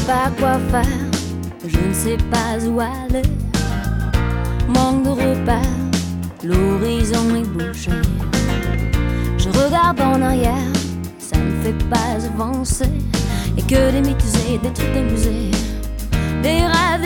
pas quoi faire, je ne sais pas où aller. Manque de repères, l'horizon est bouché. Je regarde en arrière, ça ne fait pas avancer. Et que des mythes et des trucs amusés, des rêves